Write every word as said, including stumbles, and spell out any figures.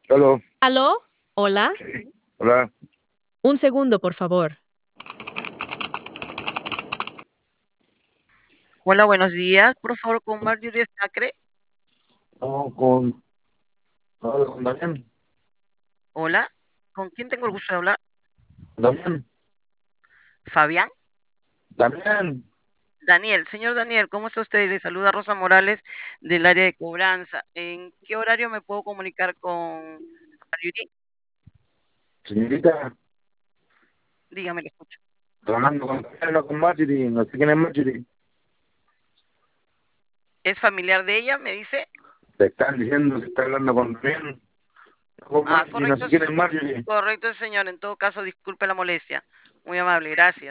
Aló, ¿Aló? Hola. sí, hola, Un segundo, por favor. Hola, buenos días. Por favor, con Marjorie Sacre. no, con, hablo con Damián, Hola. ¿Con quién tengo el gusto de hablar? Damián, Fabián. Damián, Daniel. Señor Daniel, ¿cómo está usted? Le saluda Rosa Morales del área de cobranza. ¿En qué horario me puedo comunicar con Marjorie? señorita, Dígame, le escucho. estoy hablando con Damián, no con Marjorie, no sé quién es Marjorie. ¿Es familiar de ella? Me dice. Te están diciendo que está hablando con Damián, no con Ah, Marjorie, no correcto, sé quién es s- Marjorie. correcto, señor. En todo caso, disculpe la molestia. Muy amable, gracias.